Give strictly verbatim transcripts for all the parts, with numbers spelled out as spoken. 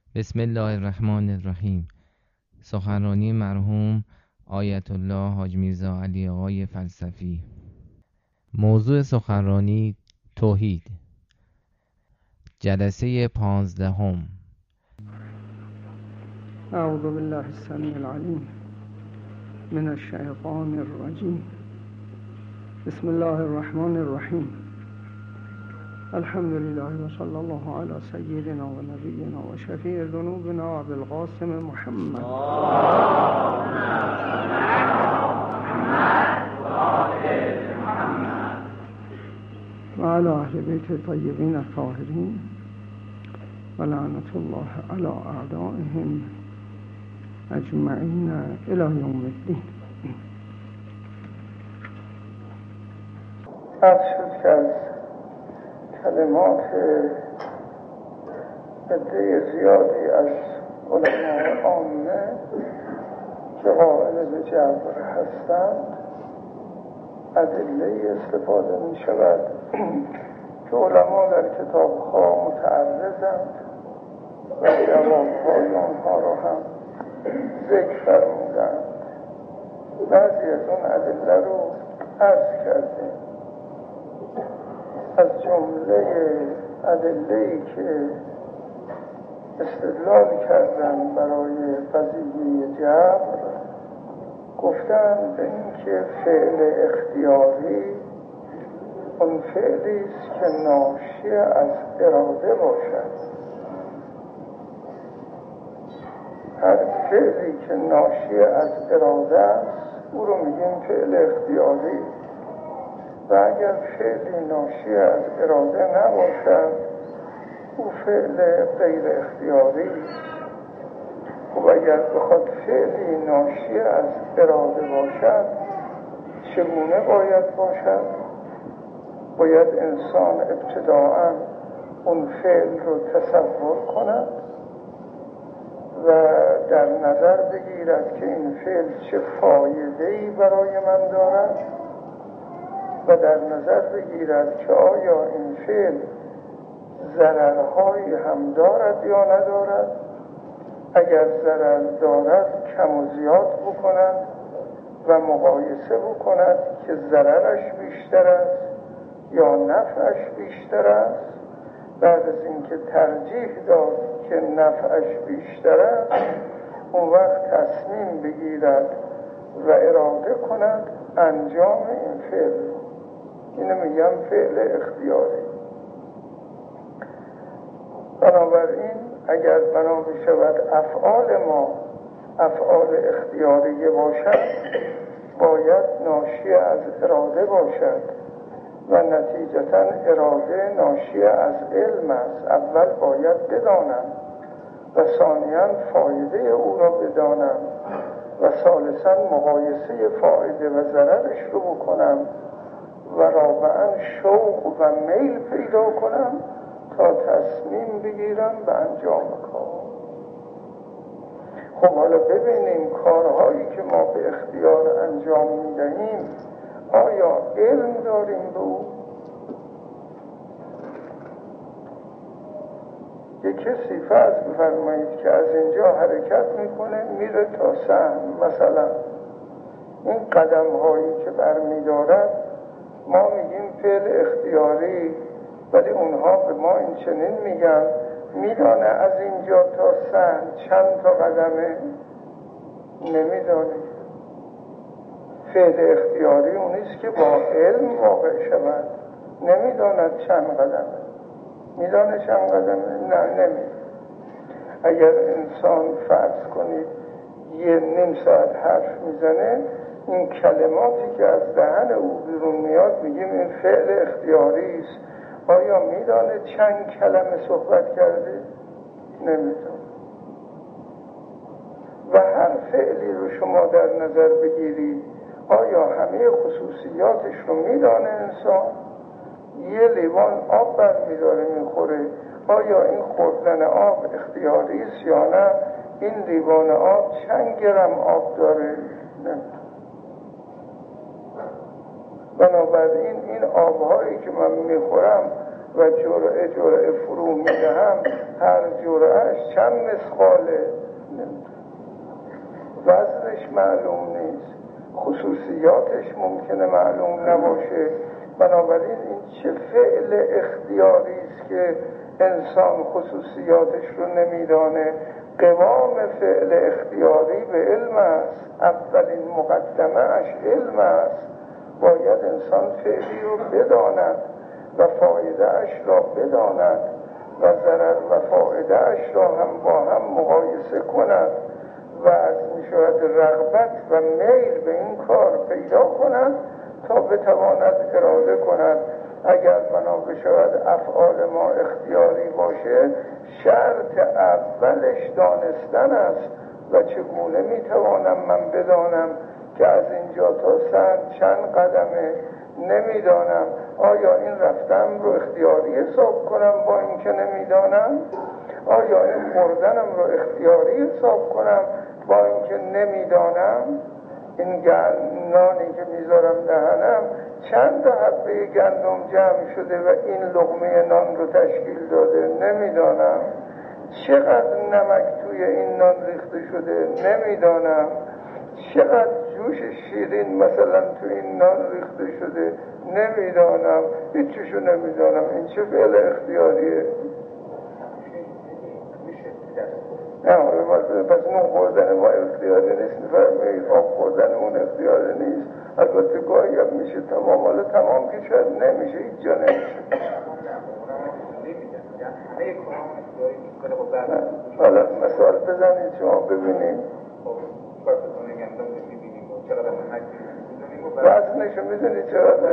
بسم الله الرحمن الرحیم. سخنرانی مرحوم آیت الله حاج میرزا علی آقای فلسفی. موضوع سخنرانی توحید، جلسه پانزدهم. اعوذ بالله السمیع العلیم من الشیطان الرجیم. بسم الله الرحمن الرحیم. الحمد لله و صلی الله علی سیدنا و نبینا و شفیع ذنوبنا و ابی القاسم محمد و علی اهل بیت الطیبین الطاهرین و لعنت الله علی اعدائهم اجمعین الی یوم الدین. عرض شد که از کلمات عده زیادی از علماء عامه که قائل به جبر هستند ادله استفاده می شود که علما در کتاب‌ها متعرضند و جواب‌های آنها را هم ذکر فرمودند. بعضی از اون ادله رو عرض کردیم. از جمله ادله‌ای که استدلال کردن برای قضیه جبر گفتن به اینکه فعل اختیاری اون فعلی است که ناشی از اراده باشد. هر فعلی که ناشی از اراده است او رو میگیم فعل اختیاری، و اگر فعلی ناشی از اراده نباشد او فعل غیر اختیاری است. خب اگر بخواد فعلی ناشی از اراده باشد چگونه باید باشد؟ باید انسان ابتداءً اون فعل رو تصور کند و در نظر بگیرد که این فعل چه فایده‌ای برای من دارد و در نظر بگیرد که آیا این فعل ضررهایی هم دارد یا ندارد. اگر ضرر دارد کم و زیاد بکند و مقایسه بکند که ضررش بیشتر است یا نفعش بیشتر است. بعد از اینکه ترجیح داد که نفعش بیشتر است اون وقت تصمیم بگیرد و اراده کند انجام این فعل. اینو میگم فعل اختیاری. بنابراین اگر بنا بشود افعال ما افعال اختیاریه باشد باید ناشی از اراده باشد و نتیجتاً اراده ناشی از علم است. اول باید بدانم و ثانیاً فایده او را بدانم و ثالثاً مقایسه فایده و ضررش رو بکنم و رابعاً شوق و میل پیدا کنم تا تصمیم بگیرم به انجام کار. خب حالا ببینیم کارهایی که ما به اختیار انجام میدهیم آیا علم داریم به او؟ یک کسی فرض بفرمایید که از اینجا حرکت میکنه میره تا سهم، مثلا این قدم هایی که برمیدارد ما میگیم فعل اختیاری، ولی اونها به ما این چنین میگن میدانه از اینجا تا سهم چند تا قدمه؟ نمیدانه. فعل اختیاری اونیست که با علم واقع شود. نمیداند چند قدمه. میدانه چند قدمه؟ نه نمیدانه. اگر انسان فرض کنید یه نیم ساعت حرف میزنه این کلماتی که از دهن او بیرون میاد میگیم این فعل اختیاری است. آیا میدانه چند کلمه صحبت کرده؟ نمیدانه. و هر فعلی رو شما در نظر بگیرید آیا همه خصوصیاتش رو میدانه انسان؟ یه لیوان آب برمیداره میخوره، آیا این خوردن آب اختیاری است یا نه؟ این لیوان آب چند گرم آب داره؟ نمیدانه. بنابراین این آبهایی که من میخورم و جرعه جرعه فرو میدهم، هر جرعهش چند مسقاله، وزنش معلوم نیست، خصوصیاتش ممکنه معلوم نباشه. بنابراین این چه فعل اختیاری است که انسان خصوصیاتش رو نمیدانه. قوام فعل اختیاری به علم است، اولین مقدمه اش علم است. باید انسان فعلی رو بداند و فایده اش را بداند و ضرر و فایده اش را هم با هم مقایسه کند و از می شود رغبت و میل به این کار پیدا کند تا بتواند اراده کند. اگر بنا بشود افعال ما اختیاری باشه، شرط اولش دانستن است. و چگونه می توانم من بدانم که از اینجا تا سن چند قدمه؟ نمیدانم. آیا این رفتم رو اختیاری حساب کنم با اینکه نمیدانم؟ آیا این خوردنم رو اختیاری حساب کنم با اینکه نمیدانم؟ این نانی که میذارم دهنم چند تا حبه گندم جمع شده و این لقمه نان رو تشکیل داده؟ نمیدانم. چقدر نمک توی این نان ریخته شده؟ نمیدانم. چقدر جوش شیرین مثلا توی این نان ریخته شده؟ نمیدانم. هیچیشو نمیدانم. این چه فعل اختیاریه؟ نه پس نون خوردن ما اختیاری نیست، میفرمایید آب خوردن اون اختیاری نیست. البته گاهی هم میشه تمام، حالا تمام که شاید نمیشه، هیچ جا نمیشه. حالا مثال بزنید شما ببینید. وزنشو میدونید چقدر؟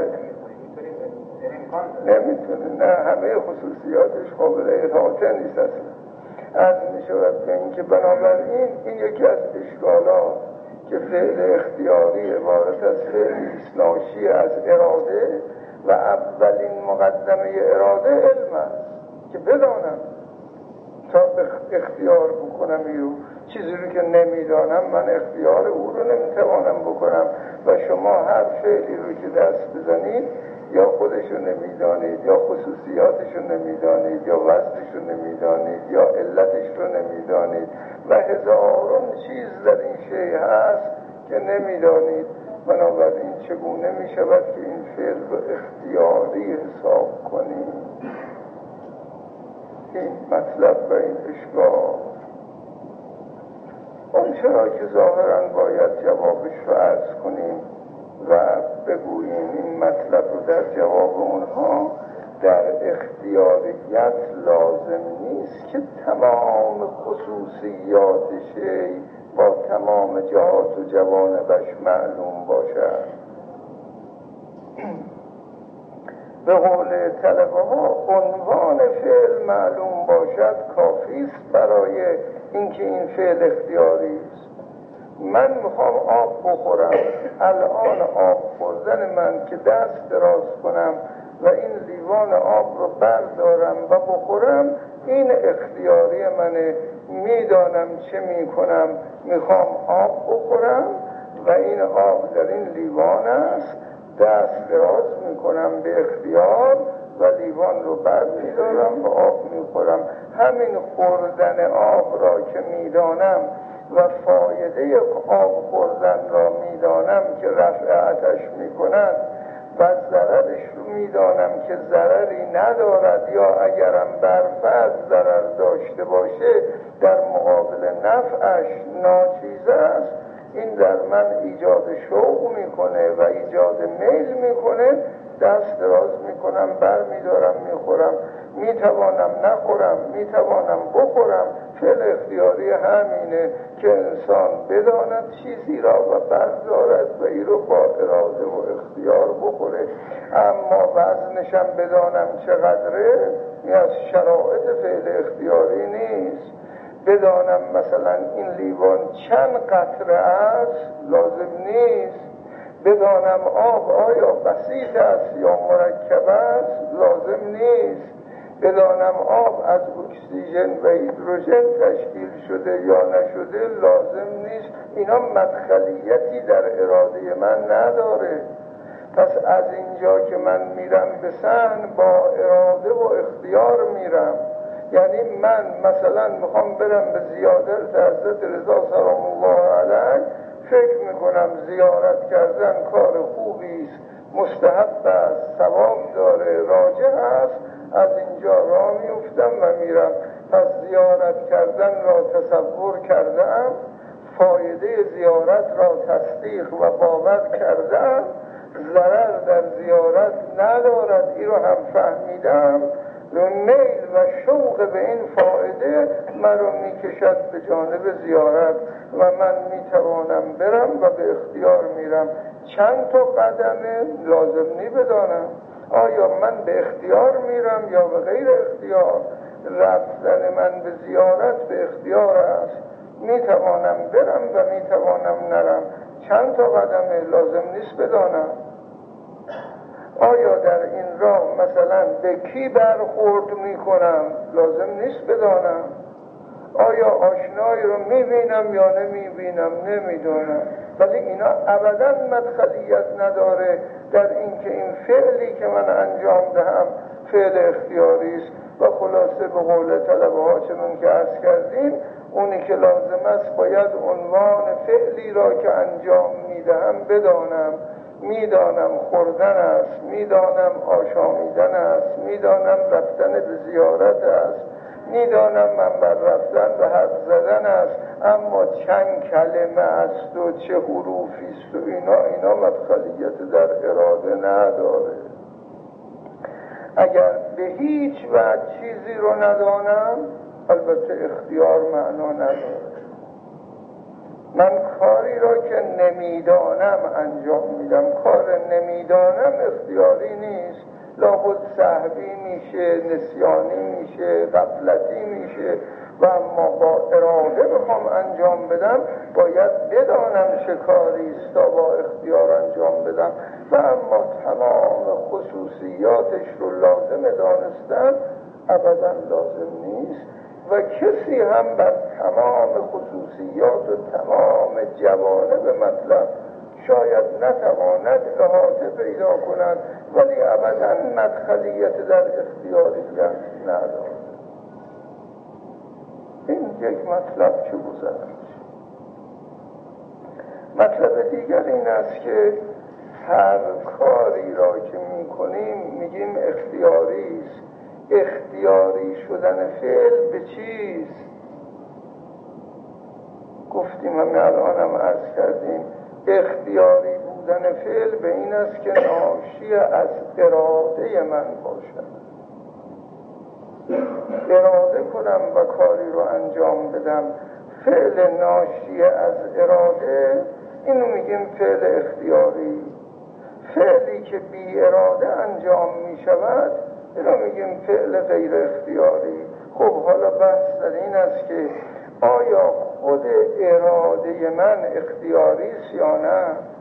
نمیتونه. نه، همه خصوصیاتش قابل احاطه نیست اصلا. از می شود به این که بنابراین این یکی از اشکالات که فعل اختیاری عبارت از فعلی ناشی از اراده و اولین مقدمه اراده علم است که بدانم تا اختیار بکنم ایرو. چیزی رو که نمیدانم من اختیار او رو نمیتوانم بکنم. و شما هر فعلی رو که دست بزنید یا خودشو نمیدانید یا خصوصیاتشو نمیدانید یا وزنشو نمیدانید یا علتش رو نمیدانید و هزاران چیز در این شیء هست که نمیدانید. بنابراین چگونه میشود که این فعل رو اختیاری حساب کنید؟ این مطلب و این اشکال اون چرا که ظاهرا باید جوابش رو عرض کنیم و بگوییم این مطلب رو در جواب اونها. در اختیاریت لازم نیست که تمام خصوصیات شیء با تمام جهات و جوانبش معلوم باشد. به قول طلبه ها عنوان فعل معلوم باشد کافی است برای اینکه این فعل اختیاری است. من میخوام آب بخورم، الان آب خوردن من که دست دراز کنم و این لیوان آب رو بردارم و بخورم، این اختیاری منه. میدانم چه میکنم، میخوام آب بخورم و این آب در این لیوان است، دست دراز میکنم به اختیار و لیوان رو بر میدارم و آب میخورم. همین خوردن آب را که میدانم و فایده آب خوردن را میدانم که رفع آتش میکند و ضررش رو میدانم که ضرری ندارد یا اگرم برفعت ضرر داشته باشه در مقابل نفعش ناچیز است. این در من ایجاد شوق میکنه و ایجاد میل میکنه. دست دراز میکنم، بر میدارم میخورم. میتوانم نخورم، میتوانم بخورم. فعل اختیاری همینه که انسان بداند چیزی را و بردارد و ای رو با اراده و اختیار بخوره. اما وزنشم بدانم چقدره، این از شرایط فعل اختیاری نیست. بدانم مثلا این لیوان چند قطره است، لازم نیست. بدانم آب آیا بسیط است یا مرکب است، لازم نیست. بدانم آب از اکسیژن و هیدروژن تشکیل شده یا نشده، لازم نیست. اینا مدخلیتی در اراده من نداره. پس از اینجا که من میرم به صحن با اراده و اختیار میرم. یعنی من مثلا میخوام برم به زیارت حضرت رضا سلام الله علیه، فکر میکنم زیارت کردن کار خوبی است، مستحب است، ثواب داره، راجح است، از اینجا راه میفتم و میرم. پس زیارت کردن را تصور کردم، فایده زیارت را تصدیق و باور کردم، ضرر در زیارت ندارد، این رو هم فهمیدم. میل و شوق به این فایده من رو میکشد به جانب زیارت و من میتوانم برم و به اختیار میرم. چند تا قدمه لازم نی بدانم آیا من به اختیار میرم یا به غیر اختیار. رفتن من به زیارت به اختیار است، میتوانم برم و میتوانم نرم. چند تا قدمه لازم نیست بدانم. آیا در این راه مثلا به کی برخورد میکنم لازم نیست بدانم. آیا آشنایی رو میبینم یا نمیبینم نمیدونم. ولی اینا ابدا مدخلیت نداره در اینکه این فعلی که من انجام دهم فعل اختیاری است. و خلاصه به قول طلبه ها چنون که عرض کردیم، اونی که لازم است باید عنوان فعلی را که انجام میدهم بدانم. میدانم خوردن است، میدانم آشامیدن است، میدانم رفتن به زیارت است، میدانم منبر رفتن و حرف زدن است، اما چند کلمه است و چه حروفی است و اینا اینا مدخلیت در اراده نداره. اگر به هیچ وجه چیزی رو ندانم البته اختیار معنا نداره. من کاری را که نمیدانم انجام میدم. کار نمیدانم اختیاری نیست، لابد سهوی میشه، نسیانی میشه، غفلتی میشه و اما با اراده بخوام انجام بدم باید بدانم چه کاری است تا با اختیار انجام بدم. و اما تمام خصوصیاتش رو لازم دانستن ابدا لازم نیست و کسی هم بر تمام خصوصیات و تمام جوانب مطلب شاید نتواند احاطه پیدا کند، ولی ابدا مدخلیت در اختیاریت ندارد. این یک مطلب که گذشت. مطلب دیگر این است که هر کاری را که میکنیم میگیم اختیاری است. اختیاری شدن فعل به چیست؟ گفتیم همه الان هم عرض کردیم اختیاری بودن فعل به این است که ناشی از اراده من باشد. اراده کنم و کاری رو انجام بدم. فعل ناشی از اراده اینو میگیم فعل اختیاری. فعلی که بی اراده انجام می شود اینو میگیم فعل غیر اختیاری. خب حالا بحث در این است که آیا خود اراده من اختیاری است یا نه؟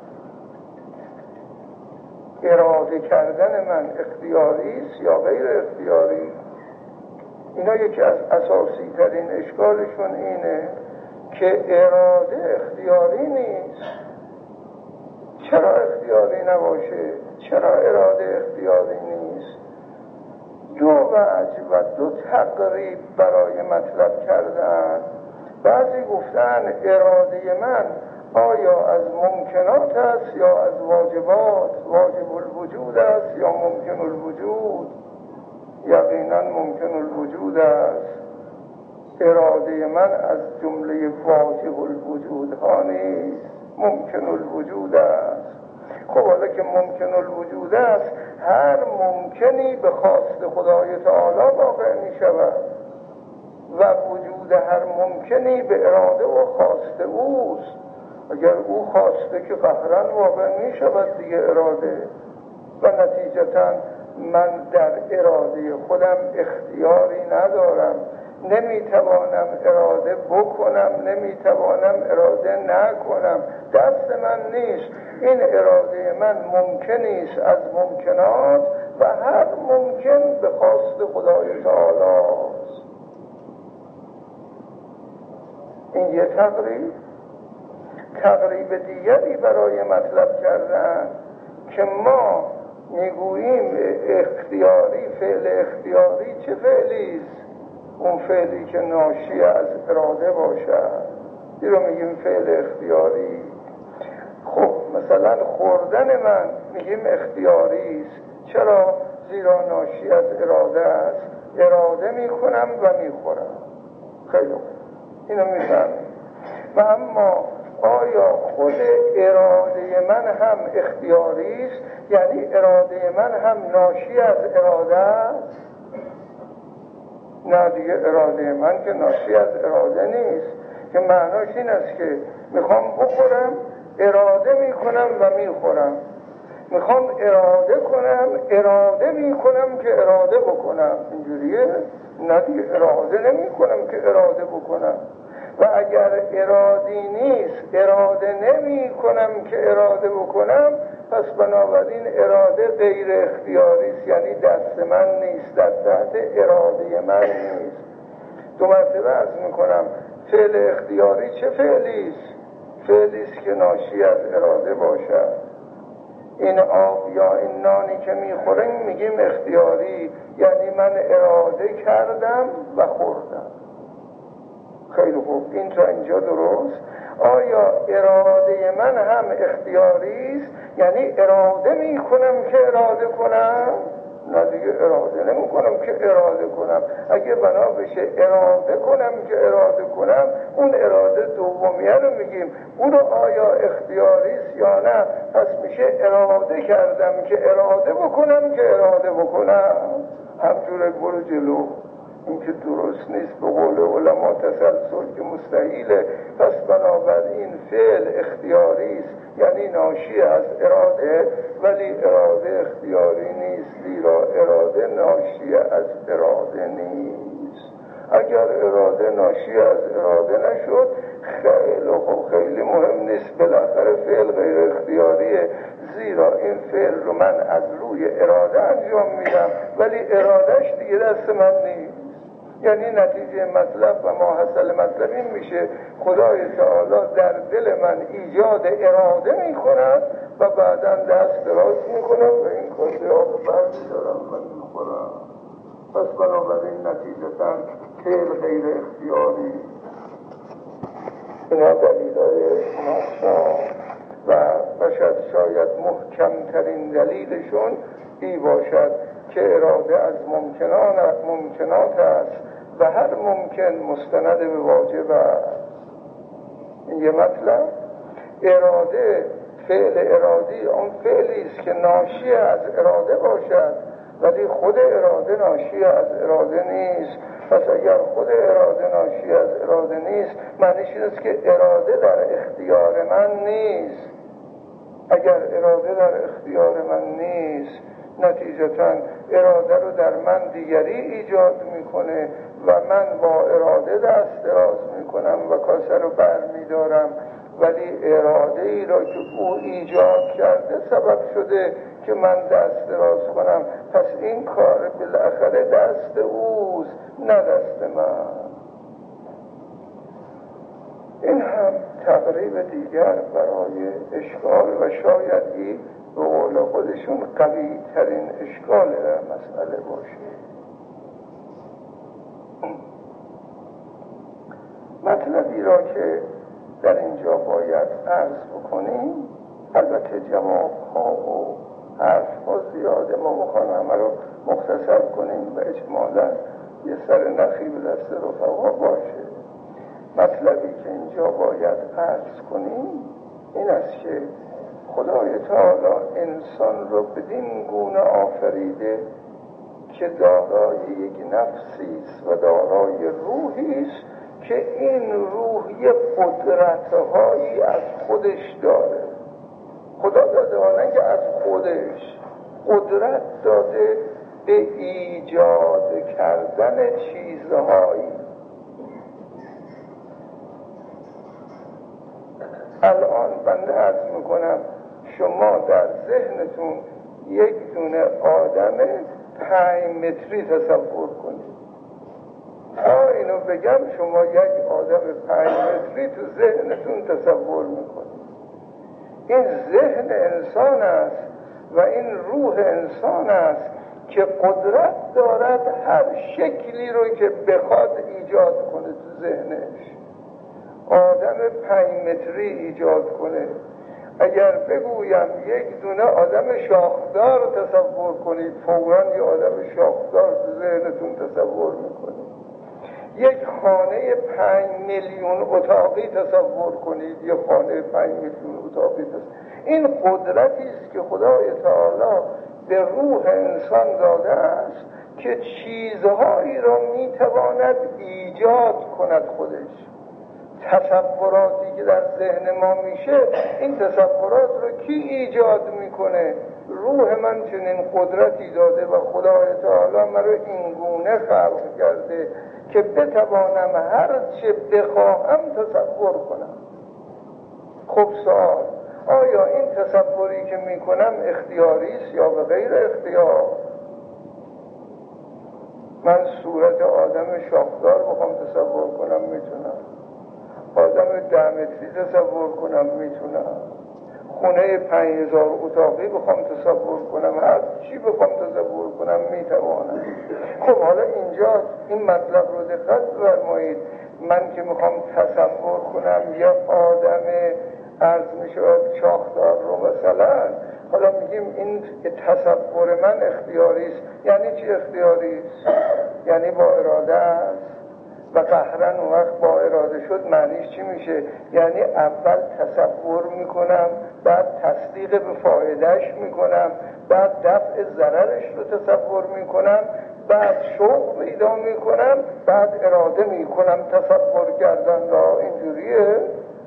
اراده کردن من اختیاری است یا غیر اختیاری؟ اینا یکی از اساسی ترین اشکالشون اینه که اراده اختیاری نیست. چرا اختیاری نباشه؟ چرا اراده اختیاری نیست؟ دو وجه و دو تقریب برای مطلب کردن. بعضی گفتن اراده من آیا از ممکنات است یا از واجبات؟ واجب الوجود است یا ممکن الوجود؟ یقینا ممکن الوجود است. اراده من از جمله واجب الوجود ها نیست، ممکن الوجود است. خب حالا که ممکن الوجود است، هر ممکنی به خواست خدای تعالی واقع می شود و وجود هر ممکنی به اراده و خواست اوست. اگر او خواسته که قهرن واقع می شود دیگه اراده، و نتیجتا من در اراده خودم اختیاری ندارم. نمیتوانم اراده بکنم، نمیتوانم اراده نکنم، دست من نیست. این اراده من ممکنی است از ممکنات و هر ممکن به خواست خدای تعالی است. این یه تقریب. تقریب دیگری برای مطلب کردن که ما میگوییم اختیاری، فعل اختیاری چه فعلی است؟ اون فعلی که ناشی از اراده باشد، این رو میگیم فعل اختیاری. خب مثلا خوردن من میگیم اختیاری است. چرا؟ زیرا ناشی از اراده است. اراده میکنم و میخورم. خیلی خوب، اینو میفهمیم. و اما آیا خود اراده من هم اختیاری است؟ یعنی اراده من هم ناشی از اراده است؟ نه دیگه، اراده من که ناشی از اراده نیست، که معناش این است که میخوام بخورم، اراده میکنم و میخورم. میخوام اراده کنم، اراده میکنم که اراده بکنم. اینجوریه؟ نه دیگه، اراده نمیکنم که اراده بکنم. و اگر ارادی نیست، اراده نمی کنم که اراده بکنم، پس بنابراین اراده غیر اختیاری است، یعنی دست من نیست، در تحت اراده من نیست. دو مرتبه عرض میکنم فعل اختیاری چه فعلی است؟ فعلی است که ناشی از اراده باشد. این آب یا این نانی که میخوریم میگیم اختیاری، یعنی من اراده کردم و خوردم. خیلی خوب، این تا اینجا درست. آیا اراده من هم اختیاری است؟ یعنی اراده میکنم که اراده کنم؟ نه دیگه، اراده نمی کنم که اراده کنم. اگه بنا بشه اراده کنم که اراده کنم، اون اراده دومیه رو میگیم. اون رو آیا اختیاری است یا نه؟ پس میشه اراده کردم که اراده بکنم که اراده بکنم. همجوره برو جلو. این که درست نیست، به قول علما تسلسل که مستحیله. پس بنابراین فعل اختیاری است، یعنی ناشی از اراده، ولی اراده اختیاری نیست، زیرا اراده ناشی از اراده نیست. اگر اراده ناشی از اراده نشد، خیلی خوب، خیلی مهم نیست، بالاخره فعل غیر اختیاریه، زیرا این فعل رو من از روی اراده انجام میدم، ولی ارادهش دیگه دست من نیست. یعنی نتیجه مطلب و ماحصل مطلب این میشه خدای تعالی در دل من ایجاد اراده میکند و بعدا دست دراز میکنم و این کاسه آب برمیدارم و میخورم. پس بنابراین نتیجتا فعل غیر اختیاری. اینا دلیلای ناسا و باشد شاید محکمترین دلیلشون ای باشد که اراده از ممکنات ممکنات است و هر ممکن مستند به واجب است. این یه مطلب. اراده، فعل ارادی اون فعلی است که ناشی از اراده باشد، ولی خود اراده ناشی از اراده نیست. پس اگر خود اراده ناشی از اراده نیست، معنیش این است که اراده در اختیار من نیست. اگر اراده در اختیار من نیست، نتیجتا اراده رو در من دیگری ایجاد میکنه و من با اراده دست دراز میکنم و کاسه رو بر میدارم، ولی اراده ای را که او ایجاد کرده سبب شده که من دست دراز کنم. پس این کار بالاخره دست اوست، نه دست من. این هم تقریب دیگر برای اشکال و شاید این به قول خودشون قوی ترین اشکال در مسئله باشه. مطلبی را که در اینجا باید عرض بکنیم، البته جواب ها و حرف ها زیاده، ما میخوایم همه رو مختصر کنیم و اجمالا یه سر نخی به دست رفقا باشه. مطلبی که اینجا باید عرض کنیم این است که خدای تعالی انسان رو بدین گونه آفریده که دارای یک نفسی است و دارای روحی است که این روح یک قدرت‌هایی از خودش داره. خدا داده نه که از خودش، قدرت داده به ایجاد کردن چیزهایی. الان بنده عرض میکنم شما در ذهنتون یک دونه آدم پنج متری تصور کنید. تا اینو بگم شما یک آدم پنج متری تو ذهنتون تصور میکنید. این ذهن انسان است و این روح انسان است که قدرت دارد هر شکلی رو که بخواد ایجاد کنه تو ذهنش. آدم پنج متری ایجاد کنه. اگر بگویم یک دونه آدم شاخدار تصور کنید، فوراً یه آدم شاخدار تو ذهنتون تصور میکنید. یک خانه پنج میلیون اتاقی تصور کنید، یک خانه پنج میلیون اتاقی تصور. این قدرتی است که خدای تعالی به روح انسان داده است که چیزهایی را میتواند ایجاد کند خودش. تصوراتی که در ذهن ما میشه، این تصورات رو کی ایجاد میکنه؟ روح من چنین قدرتی داده و خدای تعالی من رو این گونه خلق کرده که بتوانم هر چه بخواهم تصور کنم. خب سوال، آیا این تصوری که میکنم اختیاری است یا به غیر اختیار؟ من صورت آدم شاخدار بخوام تصور کنم میتونم، آدم ده متری تصور کنم میتونم، خونه پنج هزار اتاقی بخوام تصور کنم، هر چی بخوام تصور کنم میتوانم. خب حالا اینجا این مطلب رو دقت فرمایید. من که میخوام تصور کنم یه آدم عرض میشود شاخدار رو مثلا، حالا میگیم این تصور من اختیاری است. یعنی چی اختیاری است؟ یعنی با اراده است و قهرن اون وقت با اراده شد معنیش چی میشه؟ یعنی اول تصور میکنم، بعد تصدیق به فایدهش میکنم، بعد دفع ضررش رو تصور میکنم، بعد شوق پیدا میکنم، بعد اراده میکنم تصور کردن را. اینجوریه؟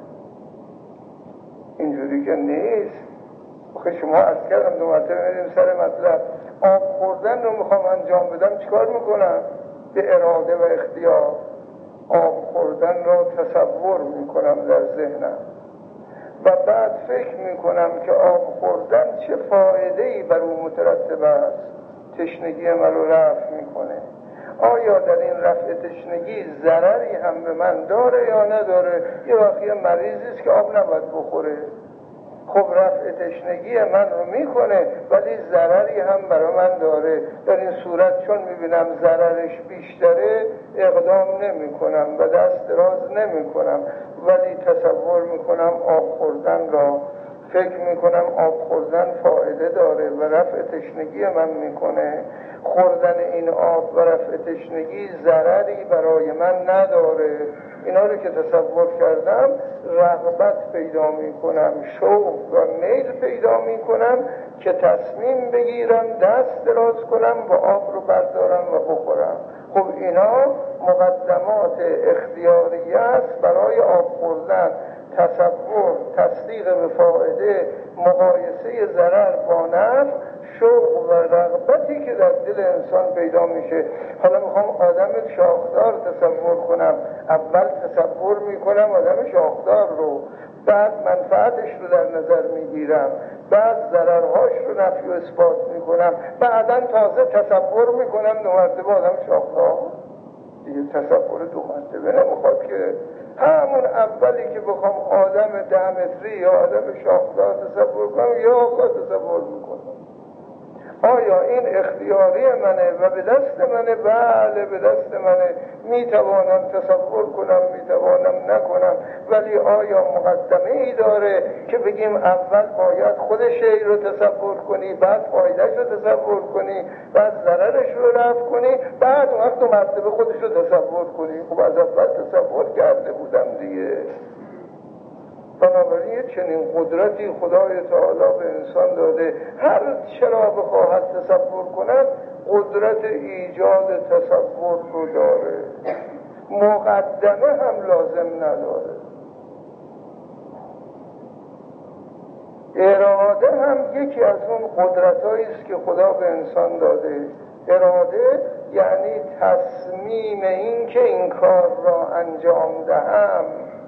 اینجوری که نیست. آخه شما عرض کردم دو مرتبه میریم سر مطلب. آب خوردن رو میخوام انجام بدم، چیکار میکنم؟ به اراده و اختیار آب خوردن را تصور میکنم در ذهنم و بعد فکر میکنم که آب خوردن چه فایده‌ای بر او مترتب است. تشنگی من رو رفع میکنه. آیا در این رفع تشنگی ضرری هم به من داره یا نداره؟ یه وقتی مریضی است که آب نباید بخوره، خب رفع تشنگی من رو میکنه ولی ضرری هم برای من داره. در این صورت چون میبینم ضررش بیشتره اقدام نمی کنم و دست دراز نمی کنم، ولی تصور میکنم آب خوردن را. فکر میکنم آب خوردن فایده داره و رفع تشنگی من میکنه. خوردن این آب و رفع تشنگی ضرری برای من نداره. اینا رو که تصور کردم رغبت پیدا میکنم، شوق و میل پیدا میکنم که تصمیم بگیرم دست دراز کنم و آب رو بردارم و بخورم. خب اینا مقدمات اختیاری است برای آب خوردن. تصور، تصدیق به فایده، مقایسه ضرر با نفع، شوق و رغبتی که در دل انسان پیدا میشه. حالا میخوام آدم شاخدار تصور کنم، اول تصور میکنم آدم شاخدار رو، بعد منفعتش رو در نظر میگیرم، بعد ضررهاش رو نفی و اثبات میکنم، بعداً تازه تصور میکنم دو مرتبه آدم شاخدار. دیگه تصور دو مرتبه نمیخواد که. همون اولی که بخوام آدم ده متری یا آدم شاخدار تصور کنم یا الله تصور میکنم. آیا این اختیاری منه و به دست منه؟ بله به دست منه. میتوانم تصور کنم، میتوانم نکنم، ولی آیا مقدمه ای داره که بگیم اول باید خود شی رو تصور کنی، بعد فایدهش رو تصور کنی، بعد ضررش رو رفع کنی، بعد اون وقت دو مرتبه خودش رو تصور کنی؟ خب از اول تصور کرده بودم دیگه. بنابراین چنین قدرتی خدای تعالی به انسان داده، هر چرا بخواهد تصور کند قدرت ایجاد تصور رو داره، مقدمه هم لازم نداره. اراده هم یکی از اون قدرتایی است که خدا به انسان داده. اراده یعنی تصمیم این که این کار را انجام دهم،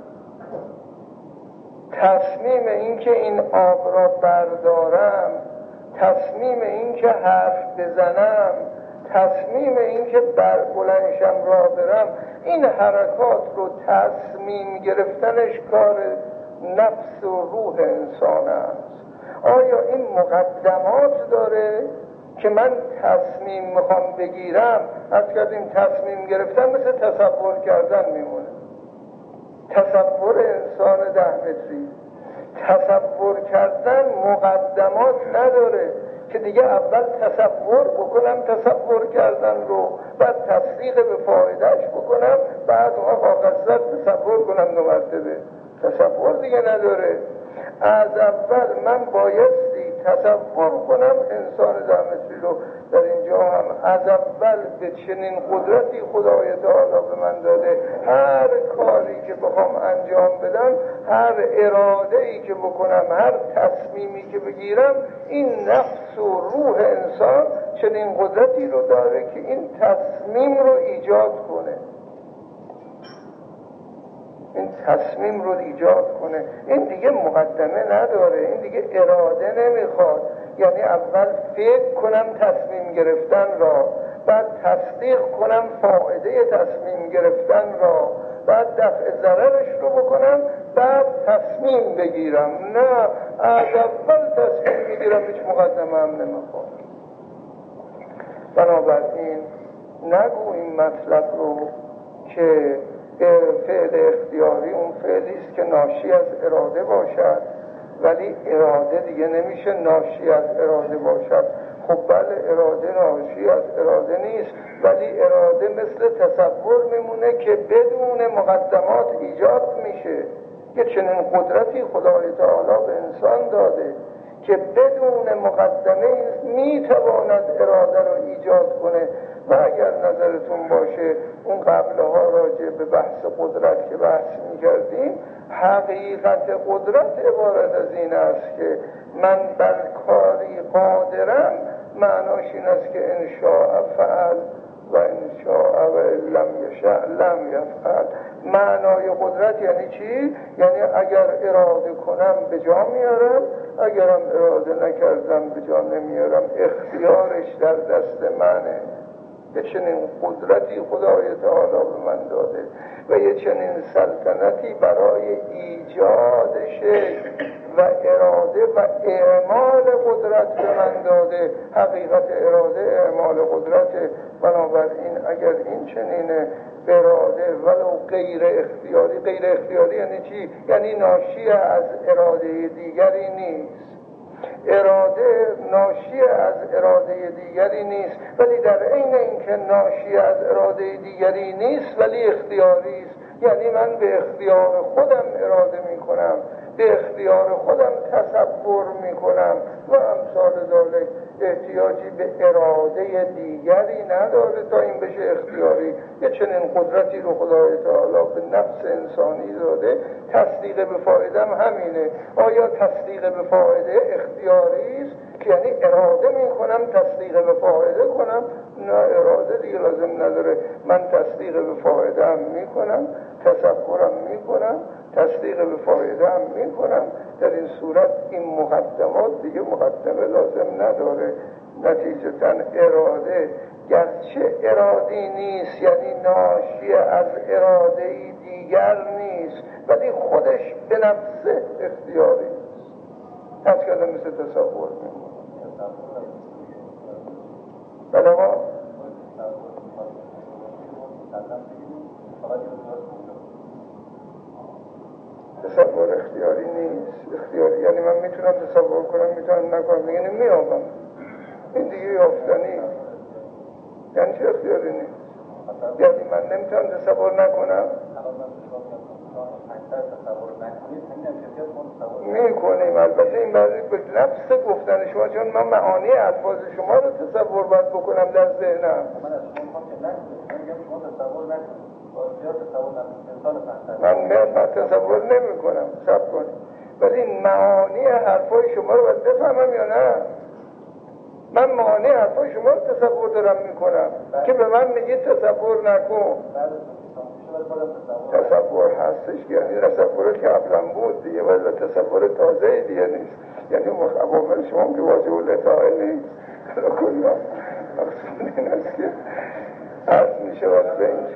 تصمیم این که این آب را بردارم، تصمیم این که حرف بزنم، تصمیم این که بربلنشم را برم. این حرکات رو تصمیم گرفتنش کار نفس و روح انسان است. آیا این مقدمات داره که من تصمیم میخوام بگیرم؟ از کردیم تصمیم گرفتن مثل تصور کردن میمونه. تصور انسان ده متری، تصور کردن مقدمات نداره که دیگه اول تصور بکنم تصور کردن رو، بعد تصدیق به فایدهش بکنم، بعد اون آخر تصور کنم دو مرتبه. تصور دیگه نداره. از اول من بایستی تصور کنم انسان ده متری رو. در اینجا هم از اول به چنین قدرتی خدای تعالی به من داده، هر کاری که بخوام انجام بدم، هر اراده ای که بکنم، هر تصمیمی که بگیرم، این نفس و روح انسان چنین قدرتی رو داره که این تصمیم رو ایجاد کنه، این تصمیم رو ایجاد کنه. این دیگه مقدمه نداره، این دیگه اراده نمیخواد. یعنی اول فکر کنم تصمیم گرفتن را، بعد تصدیق کنم فایده تصمیم گرفتن را، بعد دفع ضررش رو بکنم، بعد تصمیم بگیرم. نه، از اول تصمیم میگیرم، هیچ مقدمه هم نمیخواد. بنابراین نگو این مطلب رو که فعل اختیاری اون فعلی است که ناشی از اراده باشد، ولی اراده دیگه نمیشه ناشی از اراده باشد. خب بله، اراده ناشی از اراده نیست، ولی اراده مثل تصور میمونه که بدون مقدمات ایجاد میشه. یه چنین قدرتی خدای تعالی به انسان داده که بدون مقدمه میتواند اراده رو ایجاد کنه. و اگر نظرتون باشه اون قبلها راجع به بحث قدرت که بحث میکردیم، حقیقت قدرت عبارت از این است که من بر کاری قادرم، معناش این است که ان شاء فعل و ان شاء و لم یشاء لم یفعل. معنای قدرت یعنی چی؟ یعنی اگر اراده کنم به جا میارم، اگرم اراده نکردم به جا نمیارم. اختیارش در دست منه. یه چنین قدرتی خدای تعالی به من داده و یه چنین سلطنتی برای ایجاد شکل و اراده و اعمال قدرت به من داده. حقیقت اراده اعمال قدرت. بنابراین اگر این چنین اراده ولو غیر اختیاری، غیر اختیاری یعنی چی؟ یعنی ناشی از اراده دیگری نیست. اراده ناشی از اراده دیگری نیست، ولی در عین اینکه ناشی از اراده دیگری نیست ولی اختیاری است. یعنی من به اختیار خودم اراده می کنم، به اختیار خودم تصور می کنم و امثال ذالک. احتیاجی به اراده دیگری نداره تا این بشه اختیاری. یه چنین قدرتی رو خدای تعالی به نفس انسانی داده. تصدیق به فایده هم همینه. آیا تصدیق به فایده اختیاری است که یعنی اراده می کنم تصدیق به فایده کنم؟ نه، اراده دیگه لازم نداره. من تصدیق به فایده هم می کنم، تصورم می کنم، تصدیق به فایده هم می کنم. در این صورت این مقدمات دیگه مقدمه لازم نداره. نتیجتاً اراده گرچه ارادی نیست، یعنی ناشی از اراده دیگر نیست، ولی خودش به نفسه اختیاری است. از کردم مثل تصور میمونه. بله ها تصور اختیاری نیست. اختیاری یعنی من میتونم تصور کنم، میتونم نکنم، دیگه نمیابم. این دیگه یافتنی. یعنی چه اختیاری نیست؟ یعنی من نمیتونم تصور نکنم. میکنیم البته این برای به نفس گفتن شما، چون من معانی الفاظ شما رو تصور باید بکنم در ذهنم. من من تصور نمی کنم، صبر کنیم، ولی معانی حرفای شما رو باید بفهمم یا نه؟ من معانی حرفای شما رو تصور دارم میکنم که به من میگید تصور نکن. تصور هستش، یعنی تصوری که قبلا بود دیگه، ولی تصور تازه دیگه نیست. یعنی عوامل شما که واجب الاطاعه نیست. کلا مقصود این است که عرض می شود به این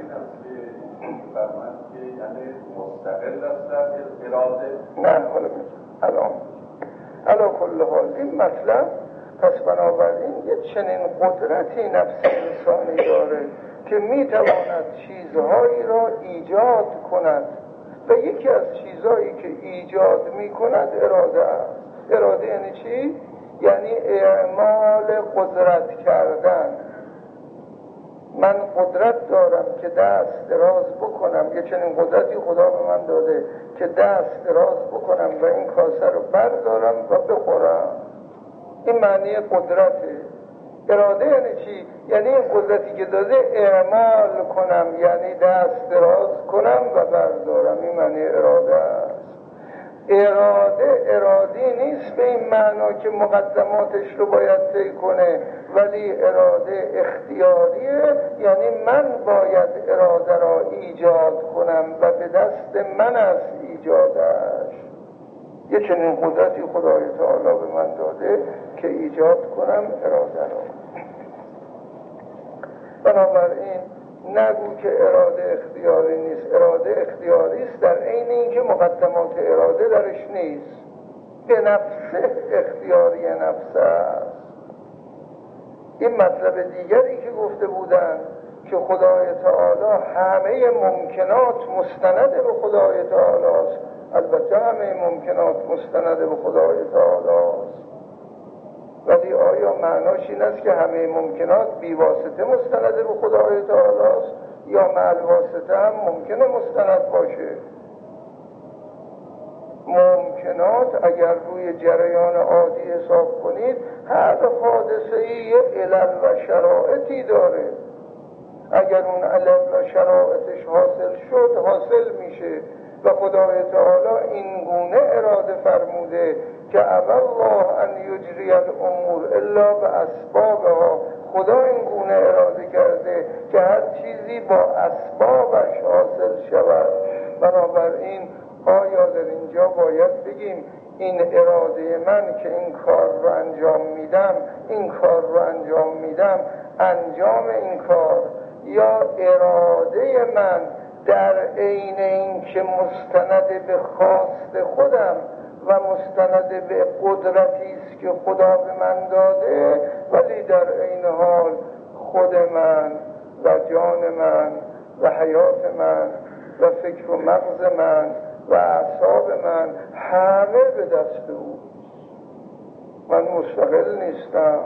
یعنی مستقل است از اراده؟ نه، حالا الان علی کل حال این مطلب پس بنابراین یه چنین قدرتی نفس انسانی داره که میتواند چیزهایی را ایجاد کند و یکی از چیزهایی که ایجاد میکند اراده است. اراده یعنی چی؟ یعنی اعمال قدرت کردن. من قدرت دارم که دست دراز بکنم، یه چنین قدرتی خدا به من داده که دست دراز بکنم و این کاسه رو بردارم و بخورم. این معنی قدرته. اراده یعنی چی؟ یعنی این قدرتی که داده اعمال کنم، یعنی دست دراز کنم و بردارم. این معنی اراده است. اراده ارادی نیست به این معنا که مقدماتش رو باید طی کنه، ولی اراده اختیاریه، یعنی من باید اراده را ایجاد کنم و به دست من است ایجادش. یه چنین قدرتی خدای تعالی به من داده که ایجاد کنم اراده را. بنابراین نگو که اراده اختیاری نیست. اراده اختیاری است، در عین اینکه مقدمات اراده درش نیست. به نفسه اختیاری نفس است. این مطلب دیگری که گفته بودن که خدای تعالی همه ممکنات مستند به خدای تعالی است. البته همه ممکنات مستند به خدای تعالی است، ولی آیا معناش این است که همه ممکنات بی واسطه مستند به خدای تعالی است یا مع الواسطه هم ممکنه مستند باشه؟ ممکنات اگر روی جریان عادی حساب کنید هر حادثه‌ای یه علل و شرایطی داره. اگر اون علل و شرایطش حاصل شد حاصل میشه و خدای تعالی این گونه اراده فرموده که اول الله ان یجری الامور الا به اسبابها. خدا این گونه اراده کرده که هر چیزی با اسبابش حاصل شود. بنابراین آیا در اینجا باید بگیم این اراده من که این کار رو انجام میدم این کار رو انجام میدم انجام این کار، یا اراده من در عین این که مستند به خواست خودم و مستند به قدرتی است که خدا به من داده، ولی در عین حال خود من و جان من و حیات من و فکر و مغز من و اعصاب من همه به دست او. من مستقل نیستم.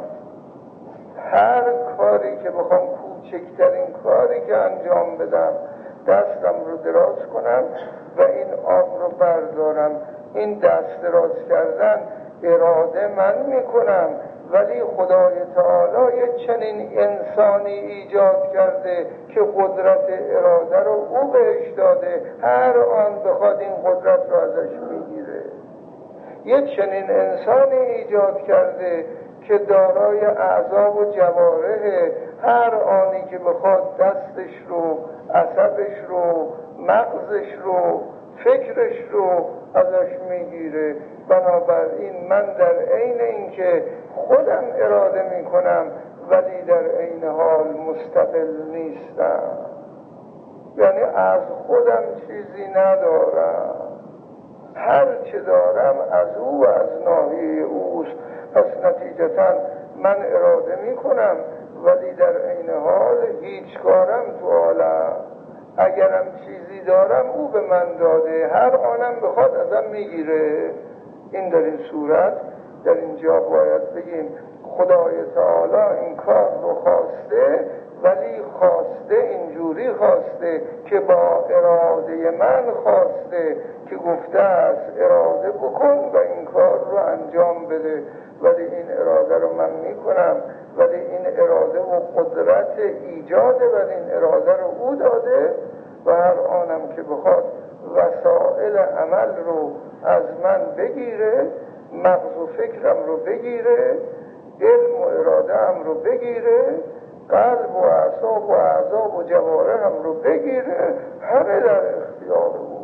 هر کاری که بخوام، کوچکترین کاری که انجام بدم، دستم رو دراز کنم و این آب رو بردارم. این دست دراز کردن اراده من میکنم، ولی خدای تعالی یک چنین انسانی ایجاد کرده که قدرت اراده رو او بهش داده، هر آن بخواد این قدرت رو ازش میگیره. یک چنین انسانی ایجاد کرده که دارای اعضا و جوارح، هر آنی که بخواد دستش رو، عصبش رو، مغزش رو، فکرش رو ازش میگیره. بنابراین من در عین اینکه خودم اراده میکنم ولی در عین حال مستقل نیستم، یعنی از خودم چیزی ندارم. هر چه دارم از او و از ناحیه اوست. پس نتیجتا من اراده میکنم ولی در عین حال هیچ کارم تو عالم. اگرم چیزی دارم او به من داده، هر آنم بخواد ازم میگیره. این در این صورت در اینجا باید بگیم خدای تعالی این کار رو خواسته، ولی خواسته اینجوری خواسته که با اراده من خواسته که گفته است اراده بکن و این کار رو انجام بده، ولی این اراده رو من میکنم، ولی این اراده و قدرت ایجاده، ولی این اراده رو او داده و هر آنم که بخواد وسائل عمل رو از من بگیره، مغز و فکرم رو بگیره، علم و اراده هم رو بگیره، قلب و اعصاب و اعضاب و جوارحم رو بگیره، همه در اختیار او.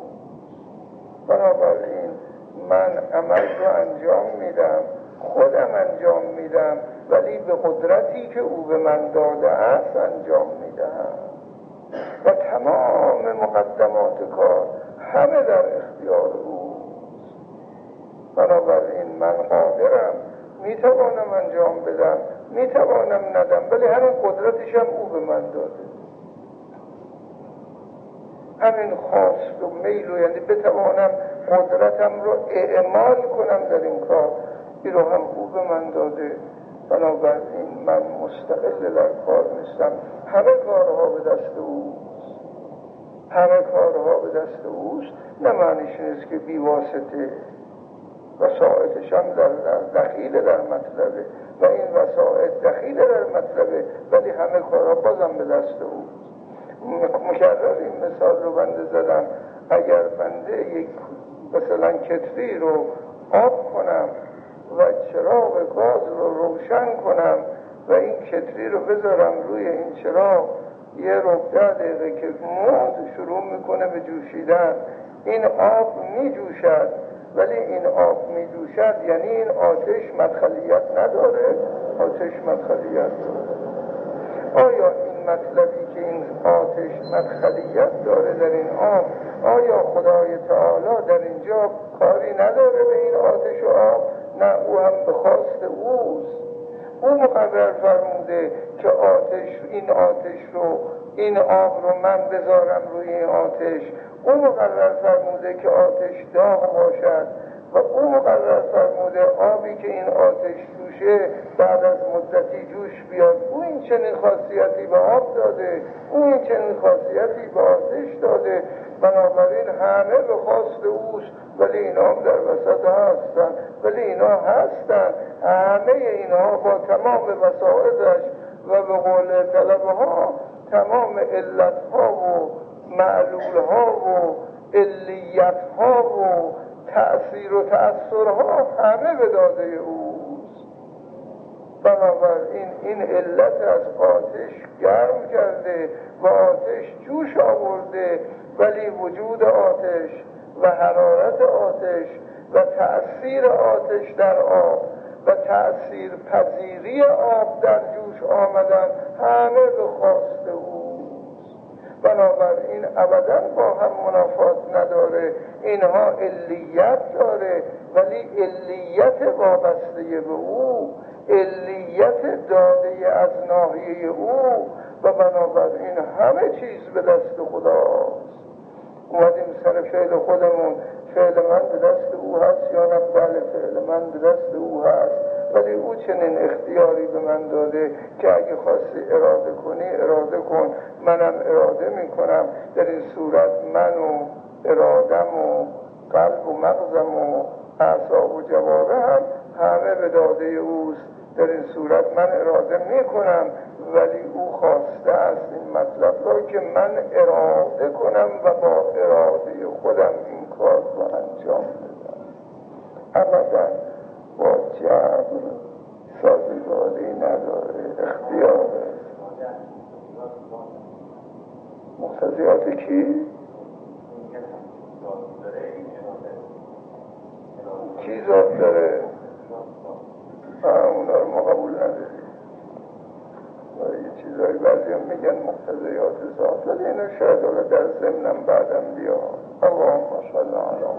بنابراین من عمل رو انجام میدم، خودم انجام میدم، ولی به قدرتی که او به من داده است انجام میدم و تمام مقدمات کار همه در اختیار او. بنابراین من قادرم، میتوانم انجام بدم، میتوانم ندم، ولی همین قدرتش هم او به من داده. همین خواست و میل و یعنی بتوانم قدرتم رو اعمال کنم در این کار، این رو هم او به من داده. بنابراین من مستقل در کار نیستم، همه کارها به دست اوست، همه کارها به دست اوست. نه معنیش نیست که بی واسطه، وسائطش هم در, در دخیل در مطلبه و این وسائط دخیل در مطلبه، ولی همه کارها بازم به دست اوست. مکرر این مثال رو بنده زدم، اگر بنده یک مثلا کتری رو آب کنم و چراغ گاز رو روشن کنم و این کتری رو بذارم روی این چراغ یه ربع دقیقه که موز شروع میکنه به جوشیدن، این آب میجوشد، ولی این آب میجوشد یعنی این آتش مدخلیت نداره؟ آتش مدخلیت داره. آیا این مطلبی که این آتش مدخلیت داره در این آب، آیا خدای تعالی در اینجا کاری نداره به این آتش و آب؟ نه، او هم به خواست اوست. او مقرر فرموده که آتش، این آتش رو، این آب رو من بذارم روی این آتش. او مقرر فرموده که آتش داغ باشد و او مقرر فرموده آبی که این آتش جوشه بعد از مدتی جوش بیاد. او این چنین خاصیتی به آب داده، او این چنین خاصیتی به آتش داده. بنابراین همه به خواست اوست، ولی اینا هم در وسط هستن، ولی اینا هستن، همه اینا با تمام وسائلش و به قول طلبه ها تمام علت ها و معلول ها و علیت ها و تأثیر و تأثیر ها همه به داده اوست. بنابراین این علت از آتش گرم کرده و آتش جوش آورده، ولی وجود آتش و حرارت آتش و تأثیر آتش در آب و تأثیر پذیری آب در جوش آمدن همه به خواست اوست. بنابراین ابدا با هم منافات نداره، اینها علیت داره، ولی علیت وابسته به او، علیت داده از ناحیه او، و بنابراین همه چیز به دست خداست. اومدیم سر فعل خودمون، فعل من به دست او هست یا نه؟ بله، فعل من به دست او هست، ولی او چنین اختیاری به من داده که اگه خواستی اراده کنی اراده کن، منم اراده میکنم. در این صورت من و ارادم و قلب و مغزم و اعصاب و جواره هم همه به داده اوست. در این صورت من اراده میکنم، ولی او خواسته است این مطلب را که من اراده کنم و با اراده خودم این کار رو انجام بدم. ابدا با جبر سازگاری نداره، اختیار است. مقتضیات کی؟ کی ذات داره؟ اونا رو ما قبول نداریم. یه چیزایی بعضی هم میگن مقتضیات ذات، ولی اینو شاید حالا در ضمنم بعدم بیا. اللهم صل علی